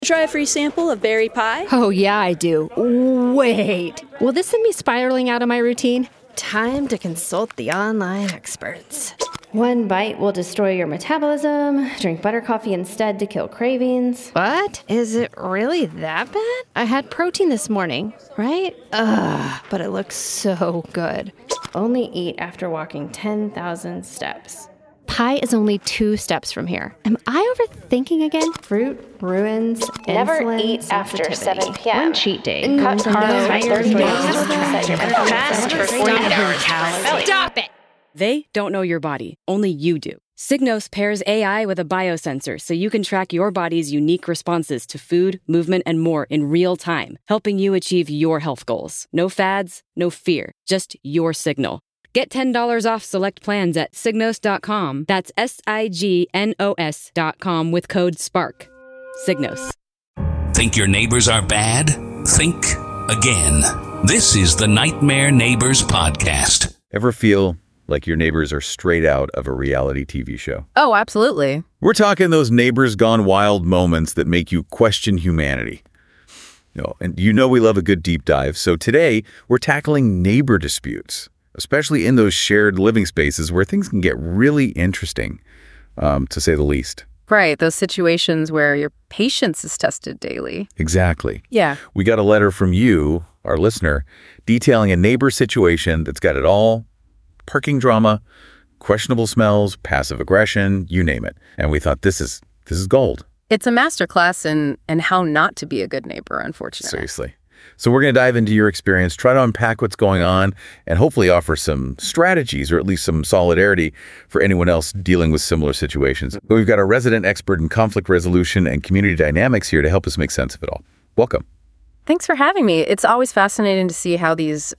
Try a free sample of berry pie? Oh, yeah, I do. Wait. Will this send me spiraling out of my routine? Time to consult the online experts. One bite will destroy your metabolism. Drink butter coffee instead to kill cravings. What? Is it really that bad? I had protein this morning, right? Ugh, but it looks so good. Only eat after walking 10,000 steps. Pie is only 2 steps from here. Am I overthinking again? Fruit ruins Never insulin eat after sensitivity. 7 p.m. One cheat day. Cut carbs by 30 days. Fast for 48 hours. Stop it! They don't know your body, only you do. Signos pairs AI with a biosensor so you can track your body's unique responses to food, movement, and more in real time, helping you achieve your health goals. No fads, no fear, just your signal. Get $10 off select plans at Signos.com. That's SIGNOS.com with code SPARK. Signos. Think your neighbors are bad? Think again. This is the Nightmare Neighbors Podcast. Ever feel like your neighbors are straight out of a reality TV show? Oh, absolutely. We're talking those neighbors gone wild moments that make you question humanity. And we love a good deep dive. So today, we're tackling neighbor disputes, especially in those shared living spaces where things can get really interesting, to say the least. Right, those situations where your patience is tested daily. Exactly. Yeah. We got a letter from you, our listener, detailing a neighbor situation that's got it all. Parking drama, questionable smells, passive aggression, you name it. And we thought this is gold. It's a masterclass in how not to be a good neighbor, unfortunately. Seriously. So we're going to dive into your experience, try to unpack what's going on, and hopefully offer some strategies or at least some solidarity for anyone else dealing with similar situations. We've got a resident expert in conflict resolution and community dynamics here to help us make sense of it all. Welcome. Thanks for having me. It's always fascinating to see how these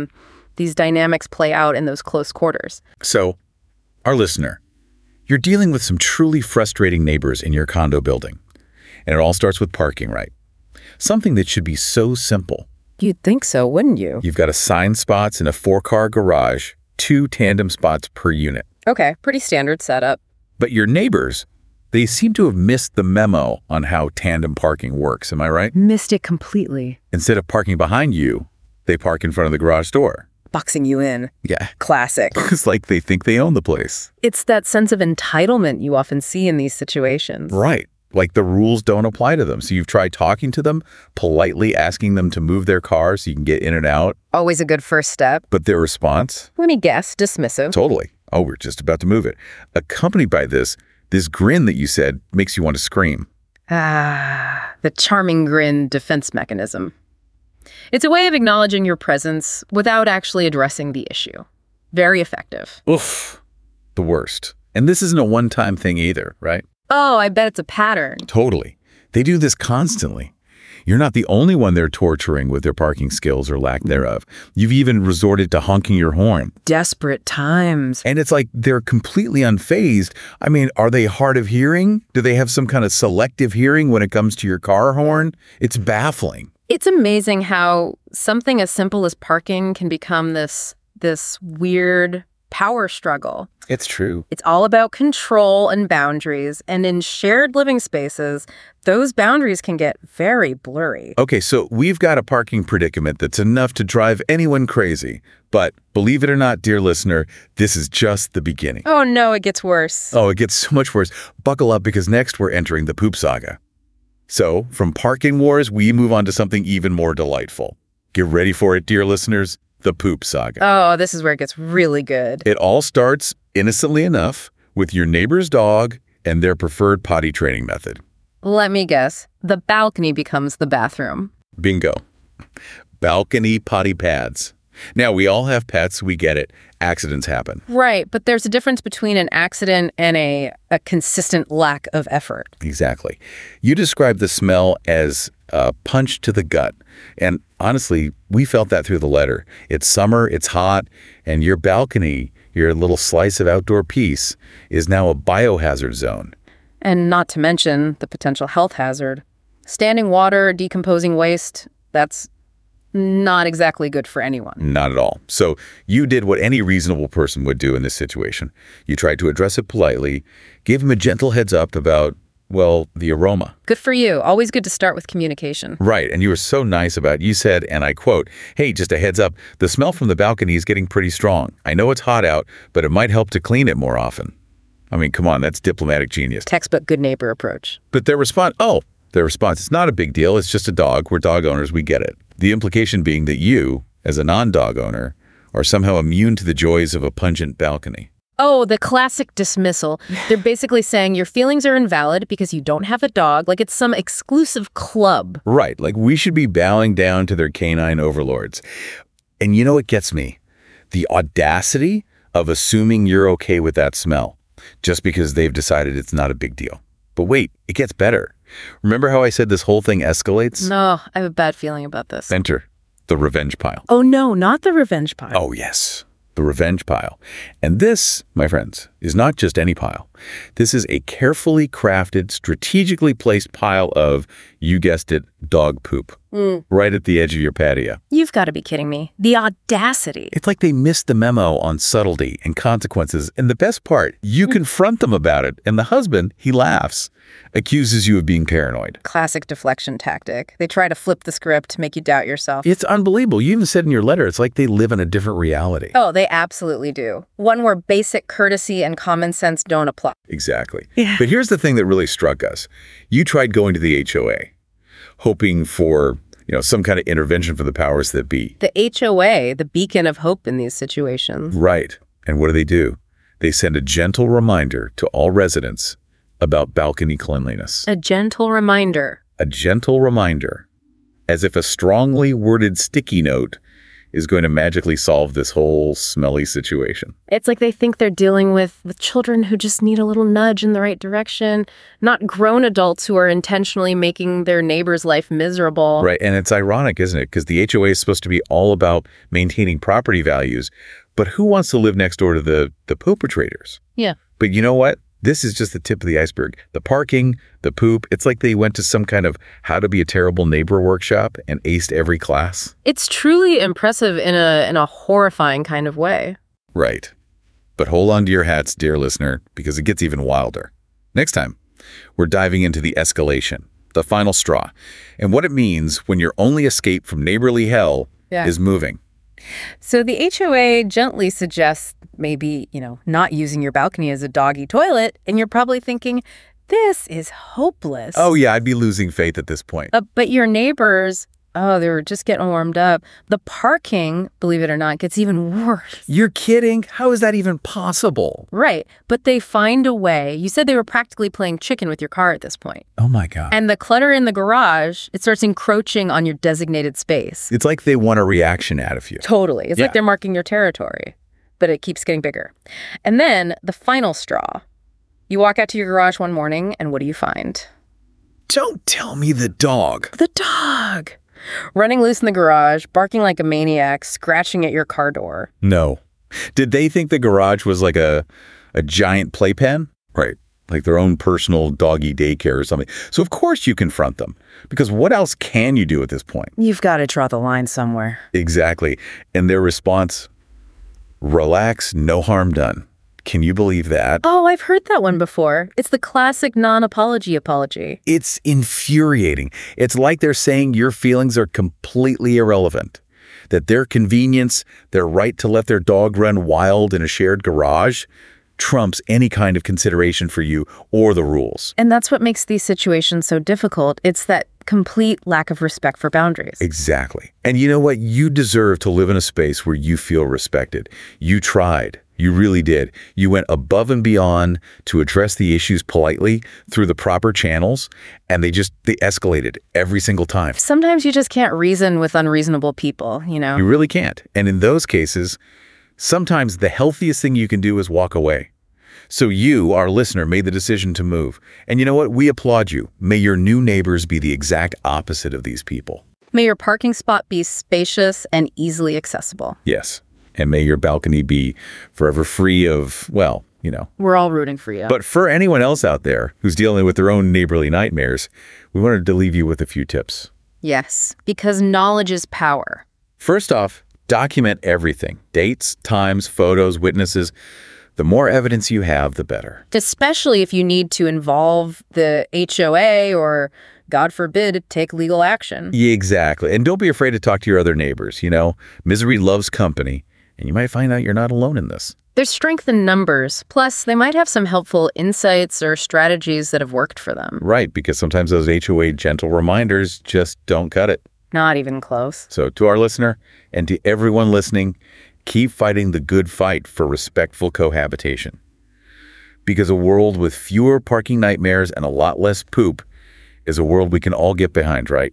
dynamics play out in those close quarters. So, our listener, you're dealing with some truly frustrating neighbors in your condo building. And it all starts with parking, right? Something that should be so simple. You'd think so, wouldn't you? You've got assigned spots in a 4-car garage, 2 tandem spots per unit. Okay, pretty standard setup. But your neighbors, they seem to have missed the memo on how tandem parking works, am I right? Missed it completely. Instead of parking behind you, they park in front of the garage door. Boxing you in. Yeah. Classic. It's like they think they own the place. It's that sense of entitlement you often see in these situations. Right. Like the rules don't apply to them. So you've tried talking to them, politely asking them to move their car so you can get in and out. Always a good first step. But their response? Let me guess, dismissive. Totally. Oh, we're just about to move it. Accompanied by this grin that you said makes you want to scream. The charming grin defense mechanism. It's a way of acknowledging your presence without actually addressing the issue. Very effective. Oof. The worst. And this isn't a one-time thing either, right? Oh, I bet it's a pattern. Totally. They do this constantly. You're not the only one they're torturing with their parking skills or lack thereof. You've even resorted to honking your horn. Desperate times. And it's like they're completely unfazed. I mean, are they hard of hearing? Do they have some kind of selective hearing when it comes to your car horn? It's baffling. It's amazing how something as simple as parking can become this weird power struggle. It's true. It's all about control and boundaries. And in shared living spaces, those boundaries can get very blurry. Okay, so we've got a parking predicament that's enough to drive anyone crazy. But believe it or not, dear listener, this is just the beginning. Oh, no, it gets worse. Oh, it gets so much worse. Buckle up because next we're entering the poop saga. So from parking wars, we move on to something even more delightful. Get ready for it, dear listeners. The poop saga. Oh, this is where it gets really good. It all starts, innocently enough, with your neighbor's dog and their preferred potty training method. Let me guess. The balcony becomes the bathroom. Bingo. Balcony potty pads. Now, we all have pets. We get it. Accidents happen. Right, but there's a difference between an accident and a consistent lack of effort. Exactly. You described the smell as a punch to the gut. And honestly, we felt that through the letter. It's summer, it's hot, and your balcony, your little slice of outdoor peace, is now a biohazard zone. And not to mention the potential health hazard. Standing water, decomposing waste, that's not exactly good for anyone. Not at all. So you did what any reasonable person would do in this situation. You tried to address it politely, gave him a gentle heads up about Well, the aroma. Good for you. Always good to start with communication. Right, and you were so nice about it. You said, and I quote, "Hey, just a heads up, the smell from the balcony is getting pretty strong. I know it's hot out, but it might help to clean it more often." I mean, come on, that's diplomatic genius. Textbook good neighbor approach. But their response, it's not a big deal. It's just a dog. We're dog owners. We get it. The implication being that you, as a non-dog owner, are somehow immune to the joys of a pungent balcony. Oh, the classic dismissal. They're basically saying your feelings are invalid because you don't have a dog, like it's some exclusive club. Right, like we should be bowing down to their canine overlords. And you know what gets me? The audacity of assuming you're okay with that smell, just because they've decided it's not a big deal. But wait, it gets better. Remember how I said this whole thing escalates? No, I have a bad feeling about this. Enter the revenge pile. Oh no, not the revenge pile. Oh yes, the revenge pile. And this, my friends, is not just any pile. This is a carefully crafted, strategically placed pile of, you guessed it, dog poop. Right at the edge of your patio. You've got to be kidding me. The audacity. It's like they missed the memo on subtlety and consequences. And the best part, you confront them about it. And the husband, he laughs, accuses you of being paranoid. Classic deflection tactic. They try to flip the script to make you doubt yourself. It's unbelievable. You even said in your letter, it's like they live in a different reality. Oh, they absolutely do. One where basic courtesy and common sense don't apply. Exactly. Yeah. But here's the thing that really struck us. You tried going to the HOA, hoping for some kind of intervention for the powers that be. The HOA, the beacon of hope in these situations. Right. And what do? They send a gentle reminder to all residents about balcony cleanliness. A gentle reminder. A gentle reminder. As if a strongly worded sticky note is going to magically solve this whole smelly situation. It's like they think they're dealing with children who just need a little nudge in the right direction, not grown adults who are intentionally making their neighbor's life miserable. Right, and it's ironic, isn't it? Because the HOA is supposed to be all about maintaining property values, but who wants to live next door to the perpetrators? Yeah. But you know what? This is just the tip of the iceberg. The parking, the poop, it's like they went to some kind of how to be a terrible neighbor workshop and aced every class. It's truly impressive in a horrifying kind of way. Right. But hold on to your hats, dear listener, because it gets even wilder. Next time, we're diving into the escalation, the final straw, and what it means when your only escape from neighborly hell is moving. So the HOA gently suggests maybe, not using your balcony as a doggy toilet, and you're probably thinking, this is hopeless. Oh yeah, I'd be losing faith at this point. But your neighbors, they were just getting warmed up. The parking, believe it or not, gets even worse. You're kidding? How is that even possible? Right, but they find a way. You said they were practically playing chicken with your car at this point. Oh my God. And the clutter in the garage, it starts encroaching on your designated space. It's like they want a reaction out of you. Totally. It's like they're marking your territory, but it keeps getting bigger. And then the final straw. You walk out to your garage one morning, and what do you find? Don't tell me the dog. The dog! Running loose in the garage, barking like a maniac, scratching at your car door. No. Did they think the garage was like a giant playpen? Right. Like their own personal doggy daycare or something. So of course you confront them, because what else can you do at this point? You've got to draw the line somewhere. Exactly. And their response, relax, no harm done. Can you believe that? Oh, I've heard that one before. It's the classic non-apology apology. It's infuriating. It's like they're saying your feelings are completely irrelevant, that their convenience, their right to let their dog run wild in a shared garage, trumps any kind of consideration for you or the rules. And that's what makes these situations so difficult. It's that complete lack of respect for boundaries. Exactly. And you know what? You deserve to live in a space where you feel respected. You tried. You really did. You went above and beyond to address the issues politely through the proper channels, and they escalated every single time. Sometimes you just can't reason with unreasonable people, You really can't. And in those cases, sometimes the healthiest thing you can do is walk away. So you, our listener, made the decision to move. And you know what? We applaud you. May your new neighbors be the exact opposite of these people. May your parking spot be spacious and easily accessible. Yes. And may your balcony be forever free of, We're all rooting for you. But for anyone else out there who's dealing with their own neighborly nightmares, we wanted to leave you with a few tips. Yes, because knowledge is power. First off, document everything. Dates, times, photos, witnesses. The more evidence you have, the better. Especially if you need to involve the HOA or, God forbid, take legal action. Yeah, exactly. And don't be afraid to talk to your other neighbors. Misery loves company, and you might find out you're not alone in this. There's strength in numbers. Plus, they might have some helpful insights or strategies that have worked for them. Right, because sometimes those HOA gentle reminders just don't cut it. Not even close. So to our listener and to everyone listening, keep fighting the good fight for respectful cohabitation. Because a world with fewer parking nightmares and a lot less poop is a world we can all get behind, right?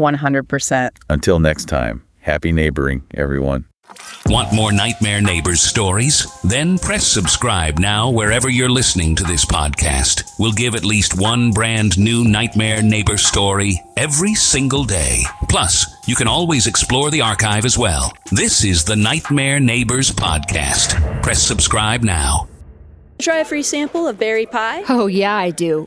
100%. Until next time, happy neighboring, everyone. Want more Nightmare Neighbors stories? Then press subscribe now wherever you're listening to this podcast. We'll give at least one brand new Nightmare Neighbor story every single day. Plus, you can always explore the archive as well. This is the Nightmare Neighbors Podcast. Press subscribe now. Try a free sample of berry pie? Oh, yeah, I do.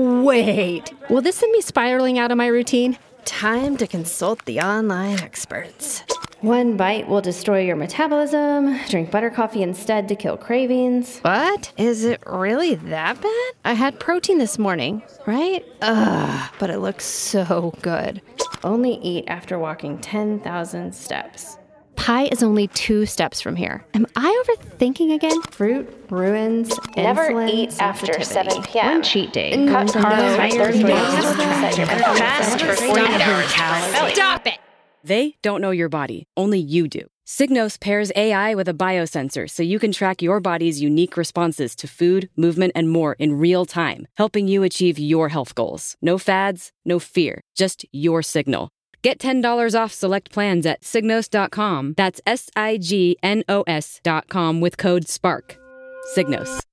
Wait. Will this send me spiraling out of my routine? Time to consult the online experts. One bite will destroy your metabolism. Drink butter coffee instead to kill cravings. What? Is it really that bad? I had protein this morning, right? But it looks so good. Only eat after walking 10,000 steps. Pie is only 2 steps from here. Am I overthinking again? Fruit ruins Never insulin eat after sensitivity. 7 p.m. One cheat day. Cut Carbs carbs by 30 days. Fast for 48 hours. Stop it! They don't know your body, only you do. Signos pairs AI with a biosensor so you can track your body's unique responses to food, movement, and more in real time, helping you achieve your health goals. No fads, no fear, just your signal. Get $10 off select plans at Signos.com. That's Signos.com with code SPARK. Signos.